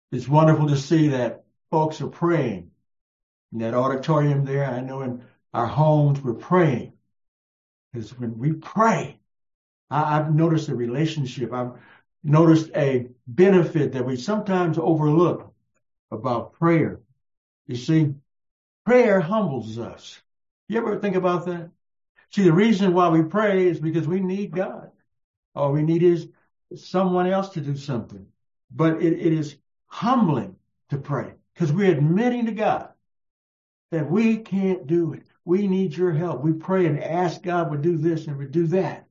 It's wonderful to see that folks are praying in that auditorium there. I know in our homes we're praying. Because when we pray, I've noticed a relationship. I've noticed a benefit that we sometimes overlook about prayer. You see, prayer humbles us. You ever think about that? See, the reason why we pray is because we need God. All we need is someone else to do something. But it is humbling to pray because we're admitting to God that we can't do it. We need your help. We pray and ask God would do this and would do that.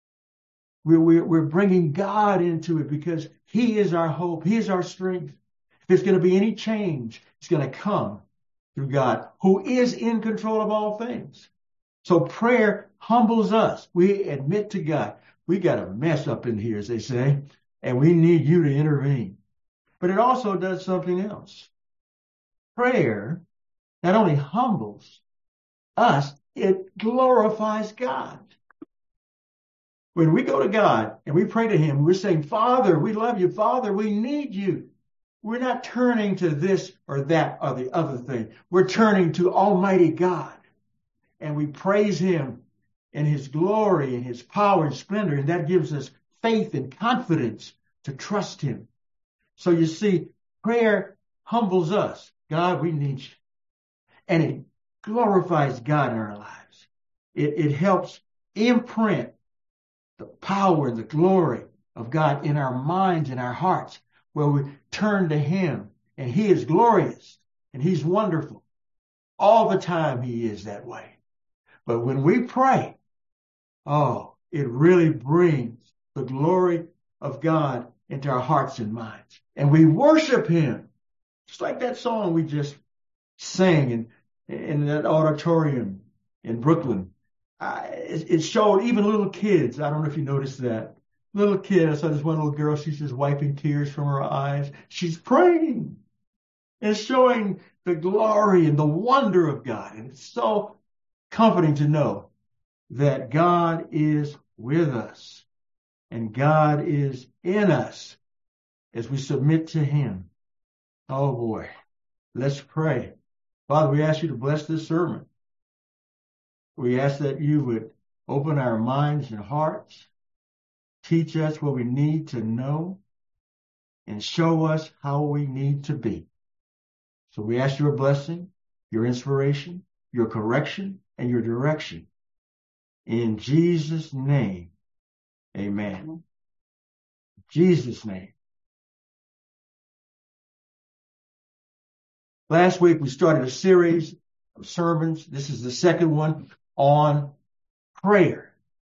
We're bringing God into it because he is our hope. He is our strength. If there's going to be any change, it's going to come through God, who is in control of all things. So prayer humbles us. We admit to God, we got a mess up in here, as they say, and we need you to intervene. But it also does something else. Prayer not only humbles us, it glorifies God. When we go to God and we pray to him, we're saying, Father, we love you. Father, we need you. We're not turning to this or that or the other thing. We're turning to Almighty God. And we praise him in his glory and his power and splendor. And that gives us faith and confidence to trust him. So you see, prayer humbles us. God, we need you. And it glorifies God in our lives. It helps imprint the power and the glory of God in our minds and our hearts, where we turn to him. And he is glorious and he's wonderful. All the time he is that way. But when we pray, it really brings the glory of God into our hearts and minds. And we worship him. Just like that song we just sang in that auditorium in Brooklyn. It showed even little kids. I don't know if you noticed that. Little kid, I saw this one little girl, she's just wiping tears from her eyes. She's praying and showing the glory and the wonder of God. And it's so comforting to know that God is with us and God is in us as we submit to him. Oh boy, let's pray. Father, we ask you to bless this sermon. We ask that you would open our minds and hearts, teach us what we need to know, and show us how we need to be. So we ask your blessing, your inspiration, your correction, and your direction. In Jesus' name, amen. In Jesus' name. Last week, we started a series of sermons. This is the second one on prayer.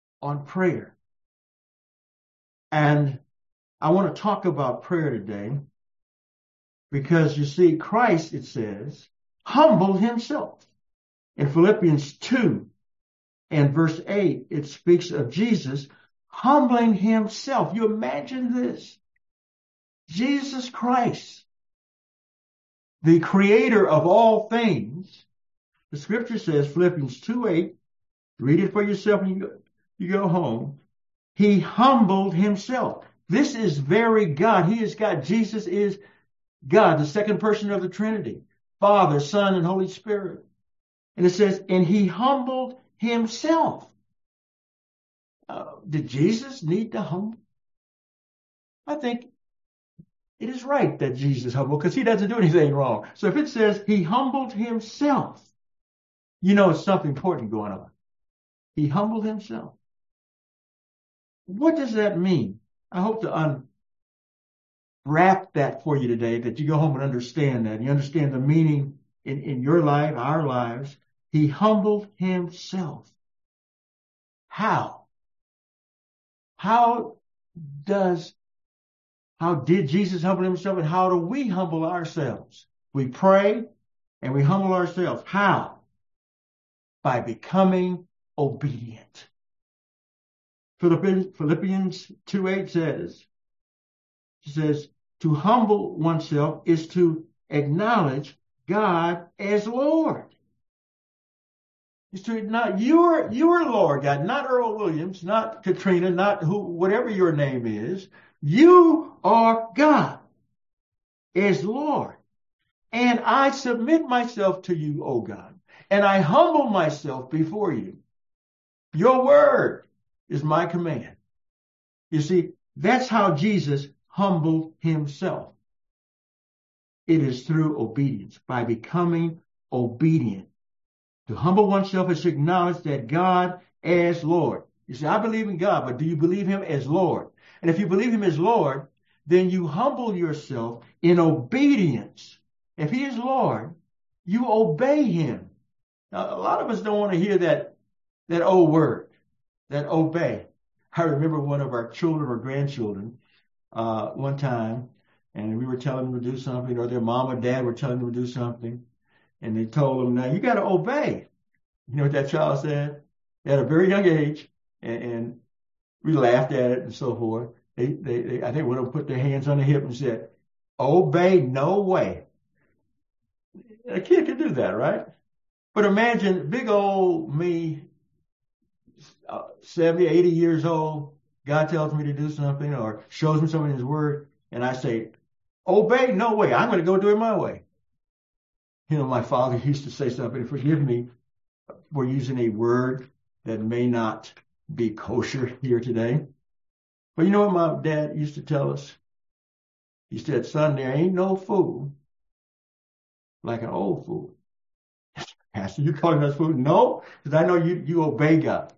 And I want to talk about prayer today because you see, Christ, it says, humbled himself. In Philippians 2 and verse 8, it speaks of Jesus humbling himself. You imagine this. Jesus Christ, the creator of all things, the scripture says, Philippians 2:8, read it for yourself when you go home. He humbled himself. This is very God. He is God. Jesus is God, the second person of the Trinity, Father, Son, and Holy Spirit. And it says, and he humbled himself. Did Jesus need to humble? I think it is right that Jesus humbled because he doesn't do anything wrong. So if it says he humbled himself, you know it's something important going on. He humbled himself. What does that mean? I hope to unwrap that for you today, that you go home and understand that. You understand the meaning in your life, our lives. He humbled himself. How? How did Jesus humble himself, and how do we humble ourselves? We pray and we humble ourselves. How? By becoming obedient. Philippians 2:8 says, to humble oneself is to acknowledge God as Lord. It's to not your Lord God, not Earl Williams, not Katrina, not whatever your name is. You are God. as Lord. And I submit myself to you, O God, and I humble myself before you. Your word is my command. You see, that's how Jesus humbled himself. It is through obedience, by becoming obedient. To humble oneself is to acknowledge that God as Lord. You say, I believe in God, but do you believe him as Lord? And if you believe him as Lord, then you humble yourself in obedience. If he is Lord, you obey him. Now, a lot of us don't want to hear that old word, that obey. I remember one of our children or grandchildren one time, and we were telling them to do something, or their mom or dad were telling them to do something, and they told them, now you got to obey. You know what that child said? At a very young age, and we laughed at it and so forth. I think one of them put their hands on the hip and said, obey, no way. A kid can do that, right? But imagine big old me, 70, 80 years old, God tells me to do something or shows me something in his word, and I say, obey, no way. I'm going to go do it my way. You know, my father used to say something, forgive me for using a word that may not be kosher here today. But you know what my dad used to tell us? He said, son, there ain't no fool like an old fool. Pastor, you calling us fool? No, because I know you obey God.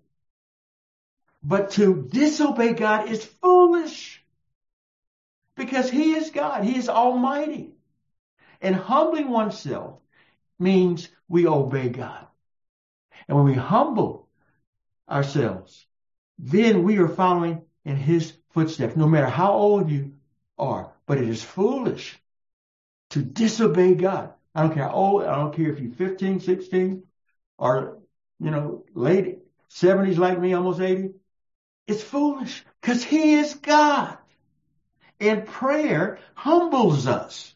But to disobey God is foolish because he is God. He is almighty. And humbling oneself means we obey God. And when we humble ourselves, then we are following in his footsteps, no matter how old you are. But it is foolish to disobey God. I don't care how old, I don't care if you're 15, 16, or, late 70s like me, almost 80. It's foolish because he is God. And prayer humbles us.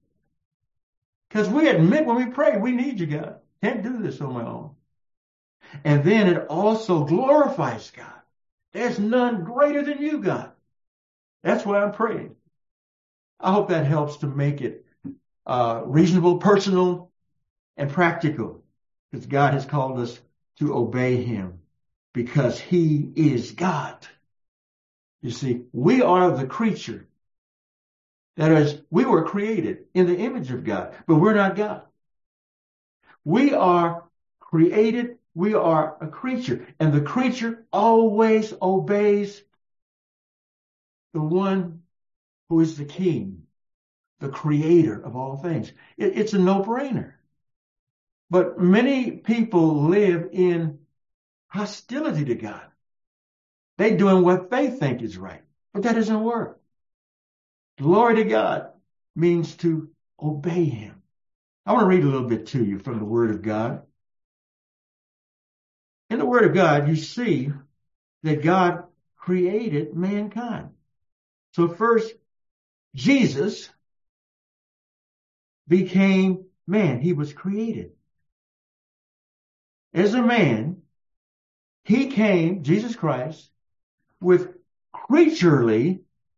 Because we admit when we pray, we need you, God. Can't do this on my own. And then it also glorifies God. There's none greater than you, God. That's why I'm praying. I hope that helps to make it reasonable, personal, and practical. Because God has called us to obey him because he is God. You see, we are the creature. That is, we were created in the image of God, but we're not God. We are created. We are a creature, and the creature always obeys the one who is the king, the creator of all things. It's a no-brainer. But many people live in hostility to God. They're doing what they think is right, but that doesn't work. Glory to God means to obey him. I want to read a little bit to you from the Word of God. In the Word of God, you see that God created mankind. So first, Jesus became man. He was created. As a man, he came, Jesus Christ, with creaturely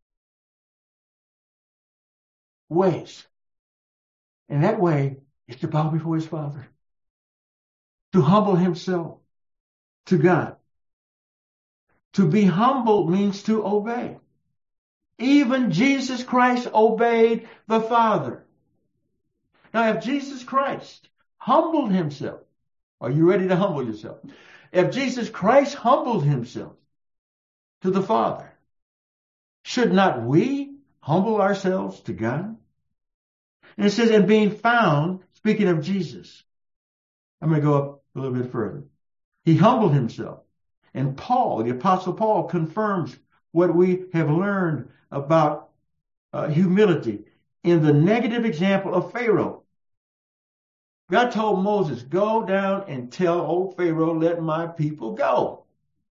ways. And that way is to bow before his Father, to humble himself to God. To be humble means to obey. Even Jesus Christ obeyed the Father. Now, if Jesus Christ humbled himself, are you ready to humble yourself? If Jesus Christ humbled himself to the Father, should not we humble ourselves to God? And it says, and being found, speaking of Jesus, I'm going to go up a little bit further. He humbled himself. And Paul, the Apostle Paul, confirms what we have learned about humility in the negative example of Pharaoh. God told Moses, go down and tell old Pharaoh, let my people go.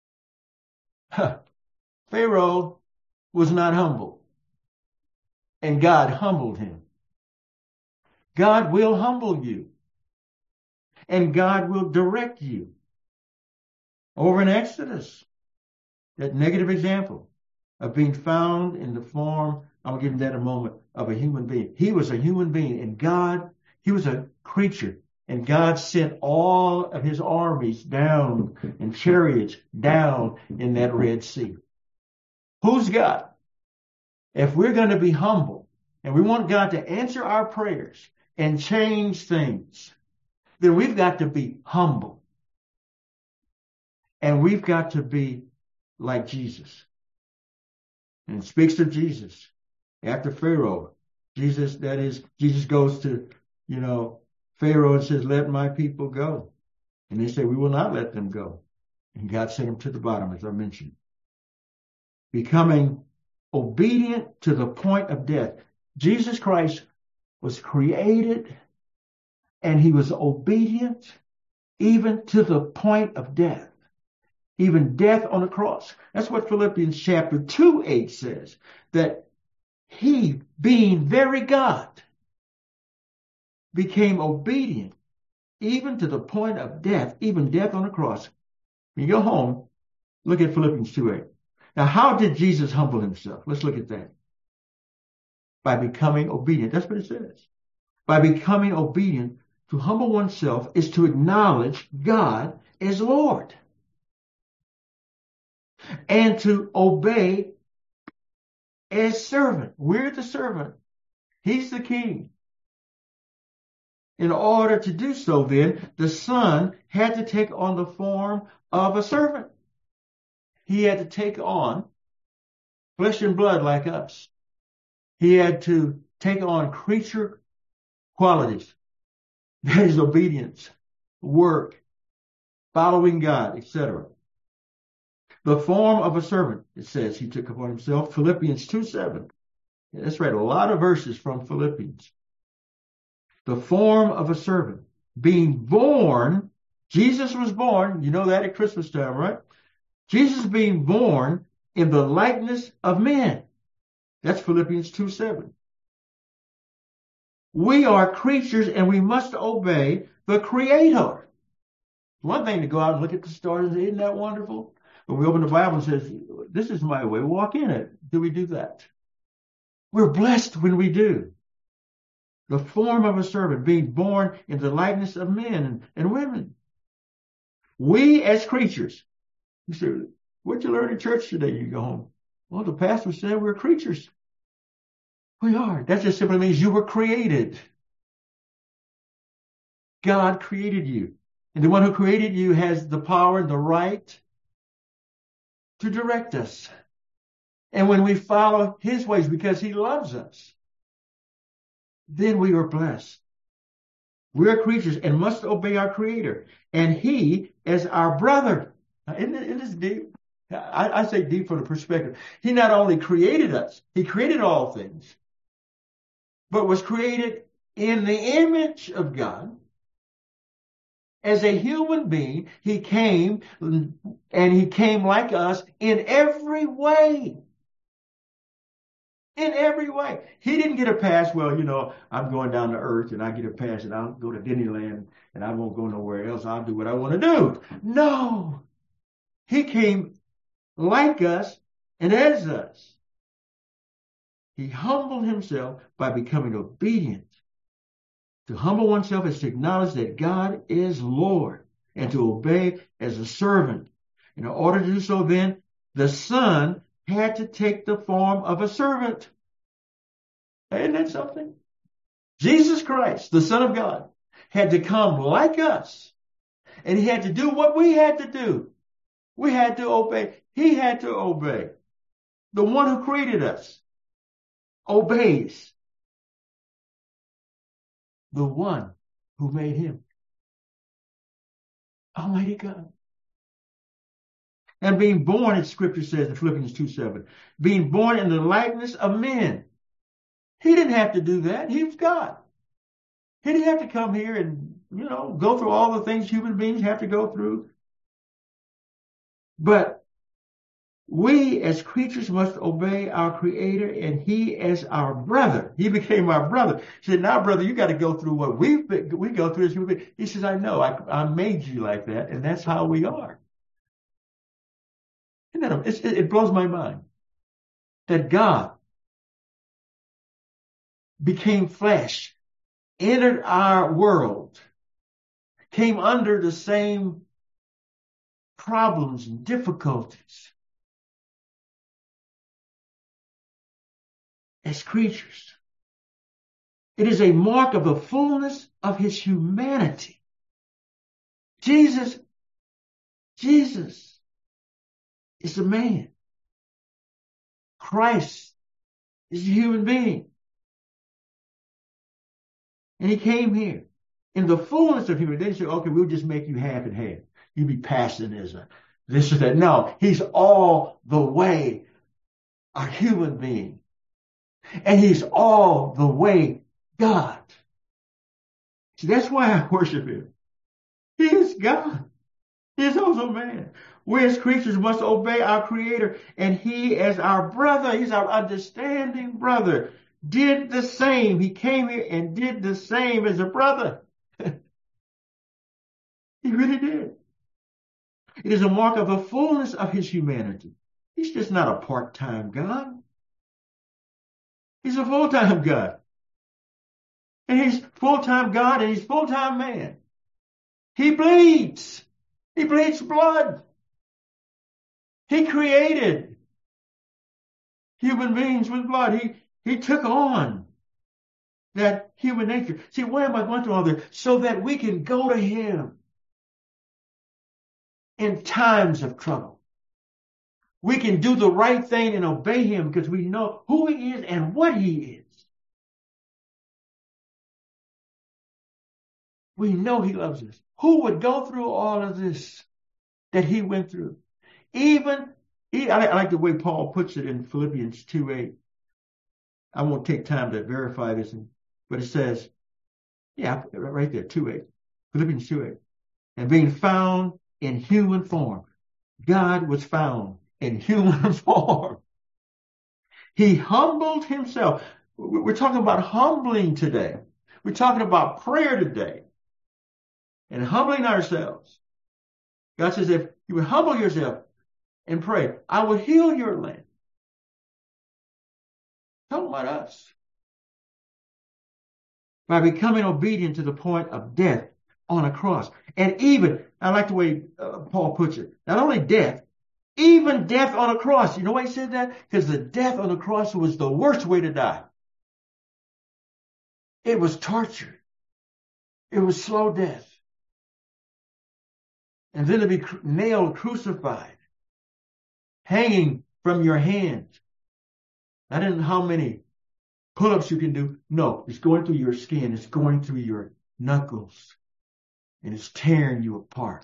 Pharaoh was not humble. And God humbled him. God will humble you. And God will direct you. Over in Exodus, that negative example of being found in the form, I'll give you that in a moment, of a human being. He was a human being, and he was a creature, and God sent all of his armies down and chariots down in that Red Sea. Who's God? If we're going to be humble and we want God to answer our prayers and change things, then we've got to be humble. And we've got to be like Jesus. And it speaks of Jesus. After Pharaoh, Jesus goes to, Pharaoh and says, let my people go. And they say, we will not let them go. And God sent them to the bottom, as I mentioned. Becoming obedient to the point of death. Jesus Christ was created and he was obedient even to the point of death. Even death on the cross. That's what Philippians chapter 2:8 says. That he, being very God, became obedient even to the point of death, even death on the cross. When you go home, look at Philippians 2:8. Now, how did Jesus humble himself? Let's look at that. By becoming obedient. That's what it says. By becoming obedient, to humble oneself is to acknowledge God as Lord. And to obey as servant. We're the servant. He's the king. In order to do so, then, the Son had to take on the form of a servant. He had to take on flesh and blood like us. He had to take on creature qualities. That is obedience, work, following God, etc. The form of a servant, it says he took upon himself. Philippians 2:7. Let's read a lot of verses from Philippians. The form of a servant. Being born, Jesus was born, you know that at Christmas time, right? Jesus being born in the likeness of men. That's Philippians 2:7. We are creatures and we must obey the Creator. One thing to go out and look at the stars, isn't that wonderful? When we open the Bible and says, this is my way, walk in it. Do we do that? We're blessed when we do. The form of a servant, being born in the likeness of men and women. We as creatures. You say, what'd you learn in church today? You go home. Well, the pastor said we're creatures. We are. That just simply means you were created. God created you. And the one who created you has the power and the right to direct us. And when we follow his ways because he loves us, then we are blessed. We're creatures and must obey our Creator. And he as our brother. Now, isn't this deep? I say deep from the perspective. He not only created us, he created all things, but was created in the image of God. As a human being, he came like us in every way. In every way. He didn't get a pass. Well, I'm going down to earth and I get a pass and I'll go to Disneyland and I won't go nowhere else. I'll do what I want to do. No. He came like us and as us. He humbled himself by becoming obedient. To humble oneself is to acknowledge that God is Lord and to obey as a servant. In order to do so, then, the Son had to take the form of a servant. Isn't that something? Jesus Christ, the Son of God, had to come like us. And he had to do what we had to do. We had to obey. He had to obey. The one who created us obeys the one who made him. Almighty God. And being born, as Scripture says in Philippians 2:7, being born in the likeness of men. He didn't have to do that. He was God. He didn't have to come here and, go through all the things human beings have to go through. But we as creatures must obey our Creator, and he as our brother. He became our brother. He said, now, brother, you got to go through what we go through as human beings. He says, I know. I made you like that, and that's how we are. And it blows my mind that God became flesh, entered our world, came under the same problems and difficulties as creatures. It is a mark of the fullness of his humanity. Jesus is a man. Christ is a human being. And he came here in the fullness of humanity. They say, okay, we'll just make you half and half. You be passing as a this or that. No, he's all the way a human being. And he's all the way God. See, that's why I worship him. He is God. He is also man. We as creatures must obey our Creator. And he, as our brother, he's our understanding brother, did the same. He came here and did the same as a brother. He really did. It is a mark of the fullness of his humanity. He's just not a part-time God. He's a full-time God. And he's full-time God and he's full-time man. He bleeds. He bleeds blood. He created human beings with blood. He took on that human nature. See, why am I going through all this? So that we can go to him in times of trouble. We can do the right thing and obey him because we know who he is and what he is. We know he loves us. Who would go through all of this that he went through? I like the way Paul puts it in Philippians 2:8. I won't take time to verify this, but it says, yeah, right there, 2:8. Philippians 2:8. And being found in human form, God was found in human form. He humbled himself. We're talking about humbling today. We're talking about prayer today. And humbling ourselves. God says, if you would humble yourself and pray, I will heal your land. Talking about us. By becoming obedient to the point of death on a cross. And even, I like the way Paul puts it, not only death, even death on a cross. You know why he said that? Because the death on the cross was the worst way to die. It was torture. It was slow death. And then to be nailed, crucified, hanging from your hands. I don't know how many pull-ups you can do. No, it's going through your skin. It's going through your knuckles. And it's tearing you apart.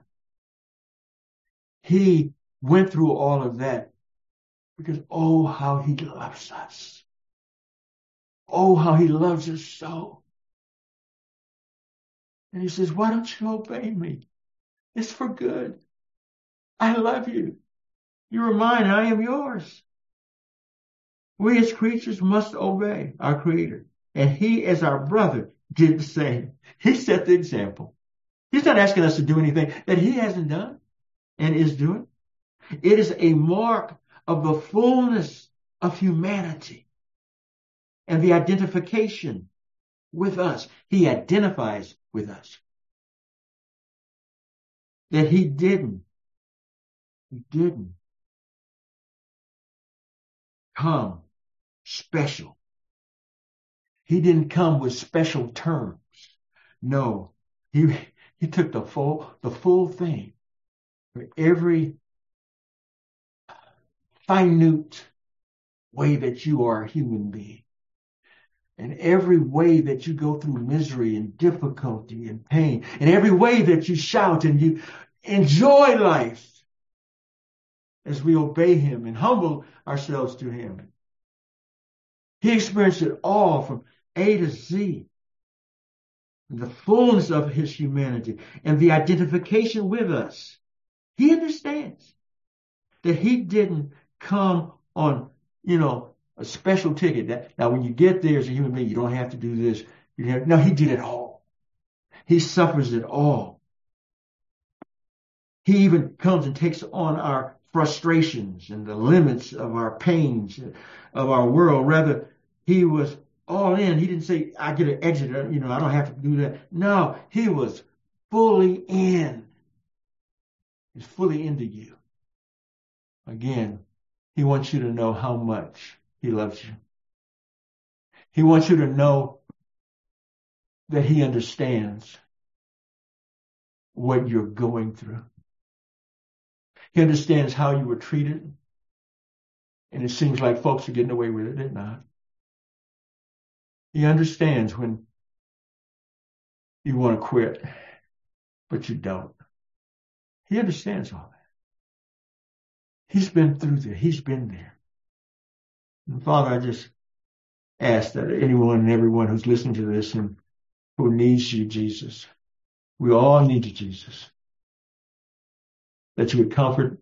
He went through all of that because, oh, how he loves us. Oh, how he loves us so. And he says, why don't you obey me? It's for good. I love you. You are mine, and I am yours. We as creatures must obey our Creator. And he, as our brother, did the same. He set the example. He's not asking us to do anything that he hasn't done and is doing. It is a mark of the fullness of humanity and the identification with us. He identifies with us. That he didn't come special. He didn't come with special terms. No, he took the full thing for every minute way that you are a human being. And every way that you go through misery and difficulty and pain, and every way that you shout and you enjoy life as we obey him and humble ourselves to him. He experienced it all from A to Z. The fullness of his humanity and the identification with us. He understands that he didn't come on, a special ticket. Now, when you get there as a human being, you don't have to do this. No, he did it all. He suffers it all. He even comes and takes on our frustrations and the limits of our pains of our world. Rather, he was all in. He didn't say, I get an exit, I don't have to do that. No, he was fully in. He's fully into you. Again, he wants you to know how much he loves you. He wants you to know that he understands what you're going through. He understands how you were treated. And it seems like folks are getting away with it, they're not. He understands when you want to quit, but you don't. He understands all that. He's been through there. He's been there. And Father, I just ask that anyone and everyone who's listening to this and who needs you, Jesus, we all need you, Jesus, that you would comfort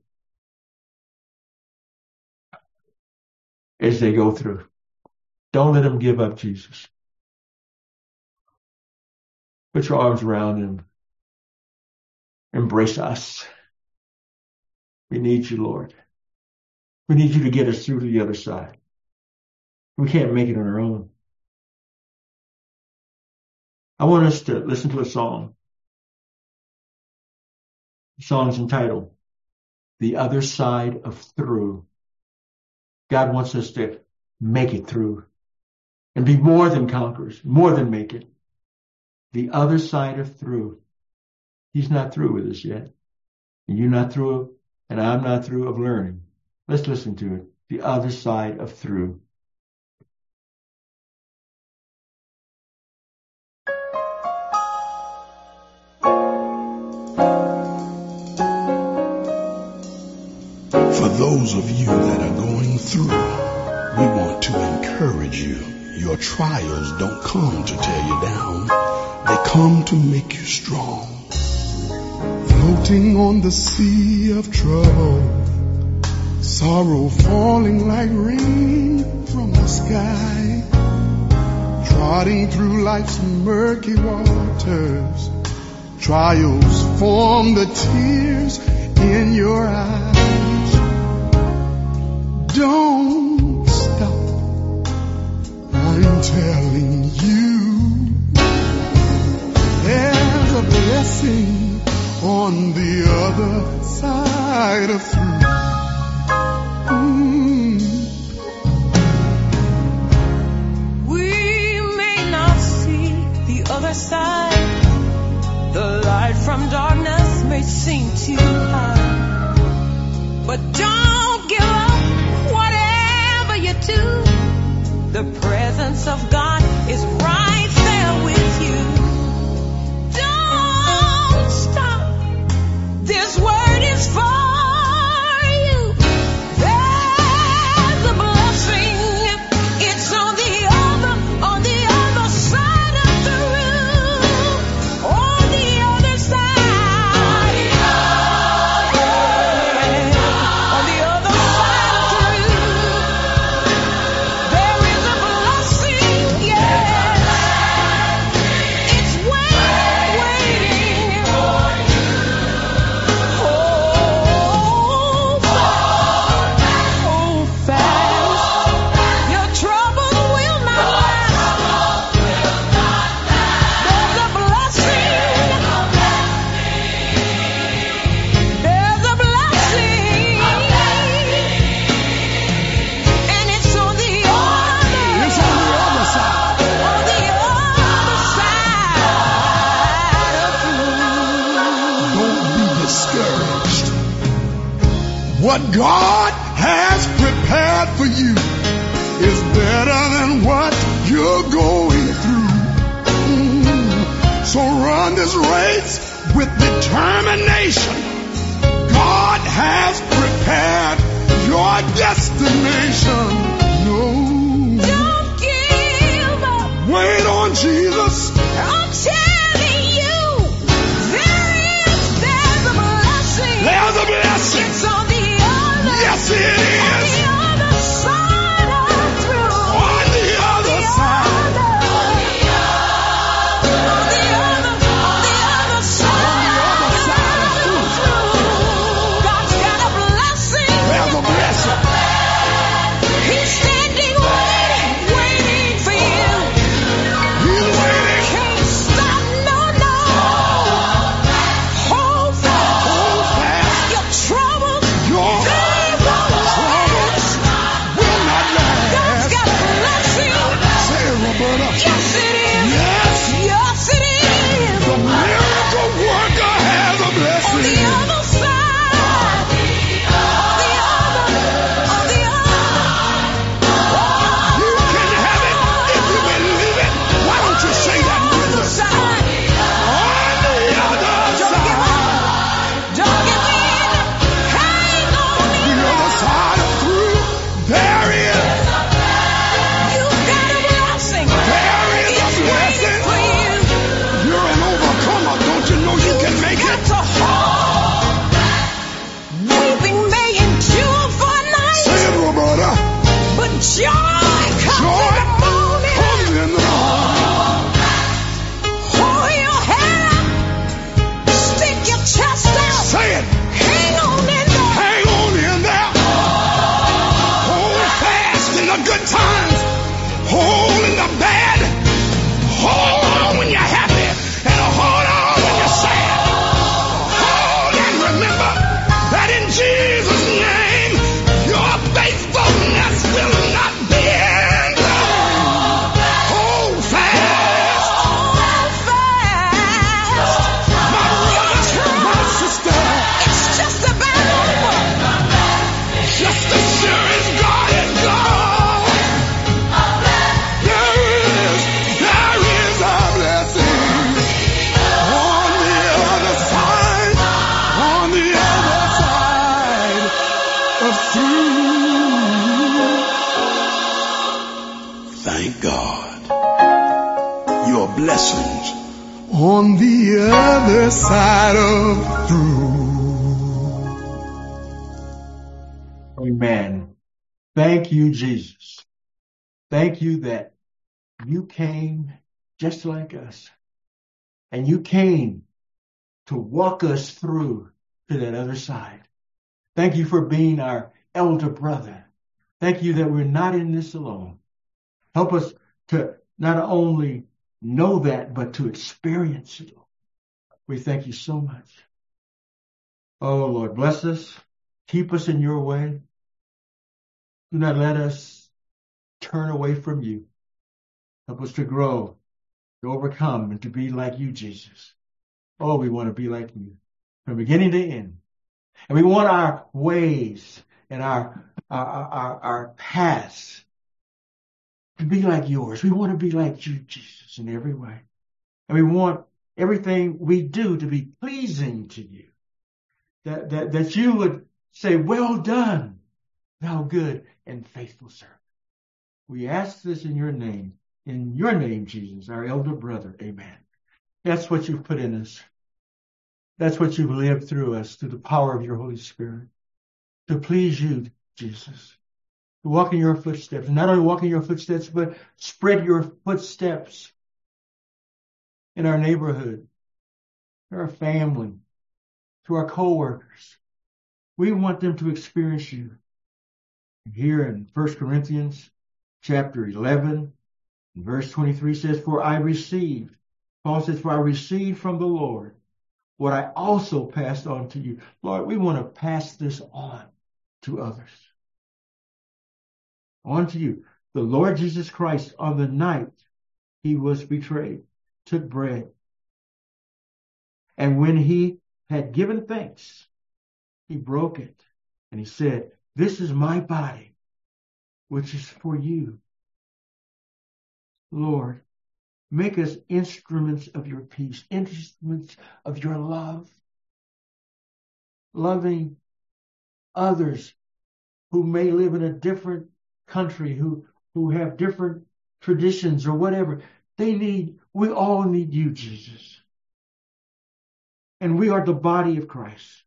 as they go through. Don't let them give up, Jesus. Put your arms around them. Embrace us. We need you, Lord. We need you to get us through to the other side. We can't make it on our own. I want us to listen to a song. The song's entitled, The Other Side of Through. God wants us to make it through and be more than conquerors, more than make it. The other side of through. He's not through with us yet. And you're not through, and I'm not through of learning. Let's listen to it. The other side of through. For those of you that are going through, we want to encourage you. Your trials don't come to tear you down. They come to make you strong. Floating on the sea of trouble, sorrow falling like rain from the sky, trotting through life's murky waters, trials form the tears in your eyes. Don't stop, I'm telling you, there's a blessing on the other side of through. We may not see the other side. The light from darkness may seem too high, but don't give up. Whatever you do, the presence of God is right there with you. Don't stop. This word is for you. There's a blessing. It's on the other side of the room. On the other side. On the other side of the room. There is a blessing, yes. It's waiting for you. Hold fast. Your trouble will not last. There's a blessing. There's a blessing. And it's on the other side. On the other side of through. Don't be discouraged. What God has prepared for you is better than what you're going through. So run this race with determination. God has prepared your destination. No, Don't give up. wait on Jesus. I'm telling you, there's a blessing. There's a blessing. It's on the other. Yes, it On is. the other side of through. On the other side. On the other side of through. God's got a blessing. There's a blessing. He's standing waiting for you. blessings on the other side of through. Amen. Thank you, Jesus. Thank you that you came just like us. And you came to walk us through to that other side. Thank you for being our elder brother. Thank you that we're not in this alone. Help us to not only know that, but to experience it. We thank you so much. Oh, Lord, bless us. Keep us in your way. Do not let us turn away from you. Help us to grow, to overcome, and to be like you, Jesus. Oh, we want to be like you from beginning to end. And we want our ways and our paths to be like yours. We want to be like you, Jesus, in every way. And we want everything we do to be pleasing to you. That you would say, well done, thou good and faithful servant. We ask this in your name, Jesus, our elder brother. Amen. That's what you've put in us. That's what you've lived through us, through the power of your Holy Spirit, to please you, Jesus, to walk in your footsteps. And not only walk in your footsteps, but spread your footsteps in our neighborhood, to our family, to our co-workers. We want them to experience you. Here in 1 Corinthians chapter 11, verse 23 says, Paul says, for I received from the Lord what I also passed on to you. Lord, we want to pass this on to others. On to you. The Lord Jesus Christ, on the night he was betrayed, took bread. And when he had given thanks, he broke it. And he said, this is my body, which is for you. Lord, make us instruments of your peace, instruments of your love, loving others who may live in a different country, who have different traditions or whatever. We all need you, Jesus. And we are the body of Christ.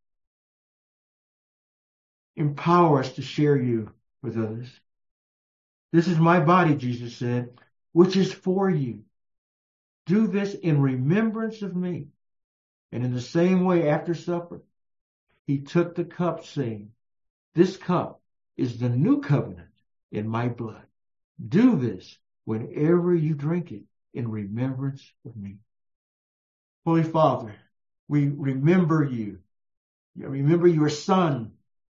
Empower us to share you with others. This is my body, Jesus said, which is for you. Do this in remembrance of me. And in the same way, after supper, he took the cup, saying, this cup is the new covenant in my blood. Do this whenever you drink it in remembrance of me. Holy Father, we remember you. Remember your Son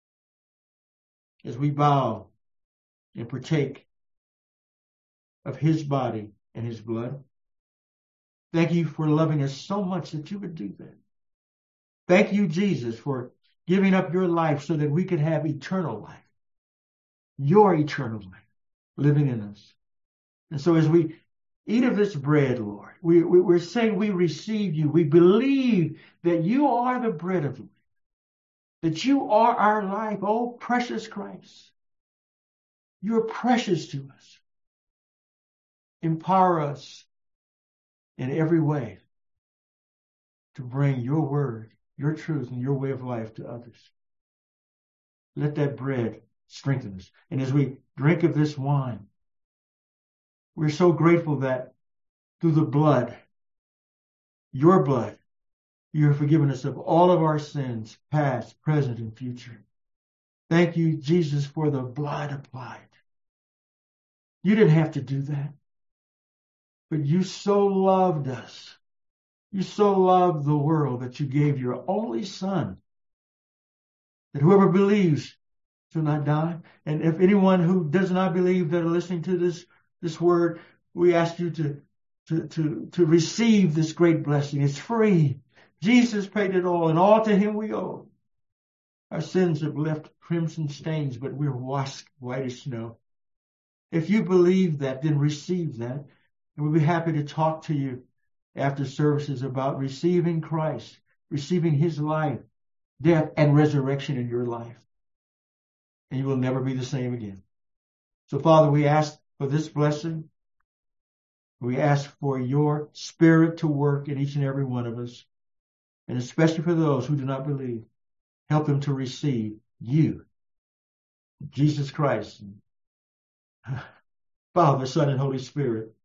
as we bow and partake of his body and his blood. Thank you for loving us so much that you would do that. Thank you, Jesus, for giving up your life so that we could have eternal life. Your eternal life living in us. And so as we eat of this bread, Lord, we're saying we receive you. We believe that you are the bread of life. That you are our life. Oh, precious Christ. You're precious to us. Empower us in every way to bring your word, your truth, and your way of life to others. Let that bread strengthen us. And as we drink of this wine, we're so grateful that through the blood, your blood, you have forgiven us of all of our sins, past, present, and future. Thank you, Jesus, for the blood applied. You didn't have to do that. But you so loved us. You so loved the world that you gave your only Son, that whoever believes shall not die. And if anyone who does not believe that are listening to this word, we ask you to receive this great blessing. It's free. Jesus paid it all, and all to him we owe. Our sins have left crimson stains, but we're washed white as snow. If you believe that, then receive that. And we'll be happy to talk to you after services about receiving Christ, receiving his life, death, and resurrection in your life. And you will never be the same again. So, Father, we ask for this blessing. We ask for your Spirit to work in each and every one of us, and especially for those who do not believe. Help them to receive you, Jesus Christ, Father, Son, and Holy Spirit,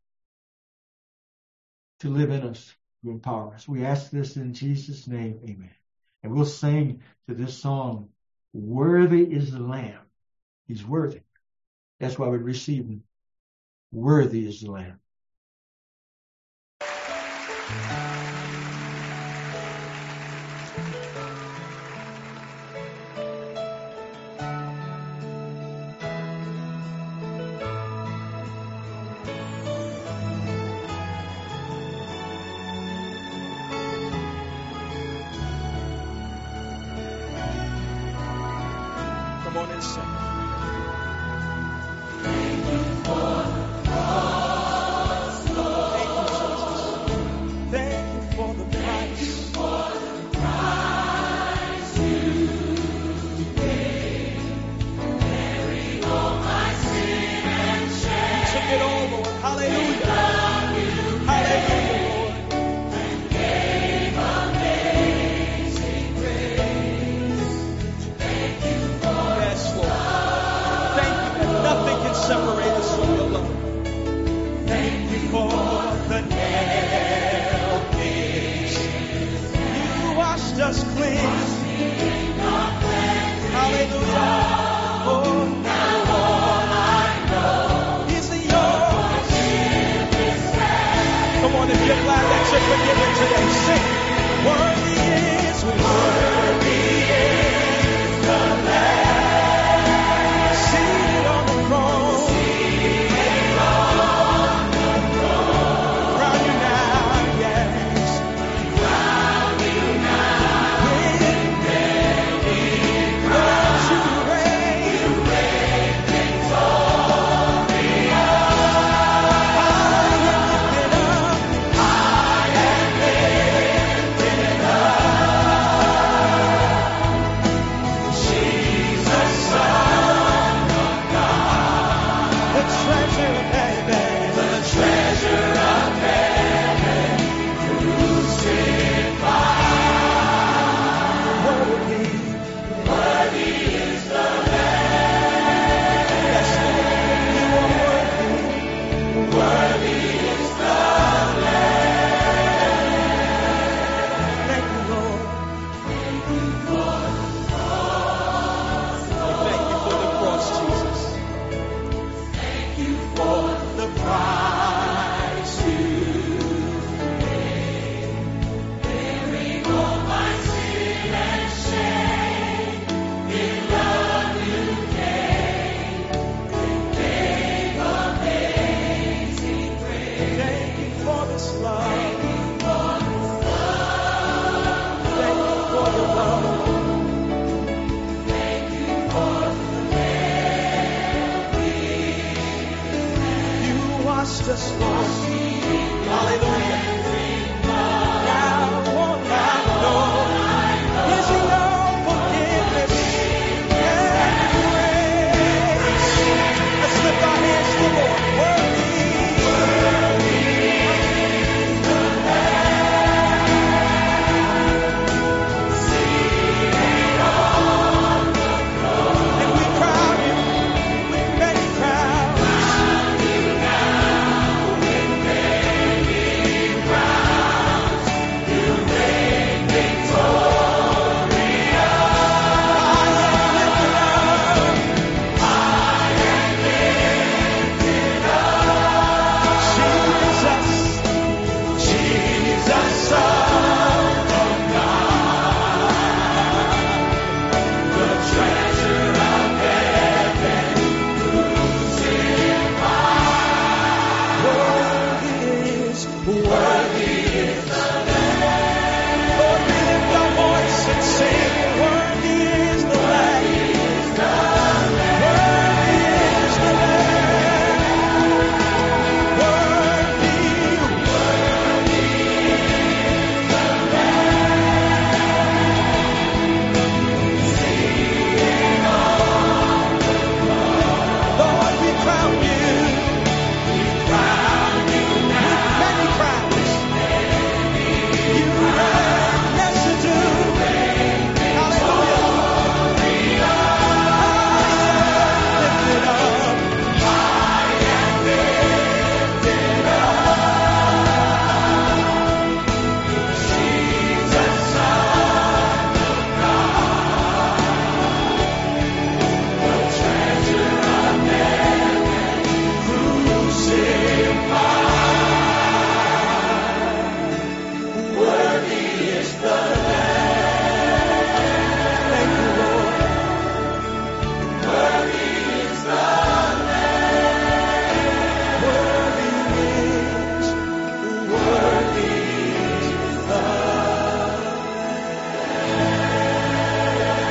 to live in us, to empower us. We ask this in Jesus' name, amen. And we'll sing to this song, Worthy is the Lamb. He's worthy. That's why we receive him. Worthy is the Lamb. Come on and sing. Just clean. Hallelujah. Oh, now all I know is yours. Come on, if you're glad that you're forgiven today, sing. Worthy is the Lamb. Seated on the throne. Crown you now, yes. Crown you now. Love.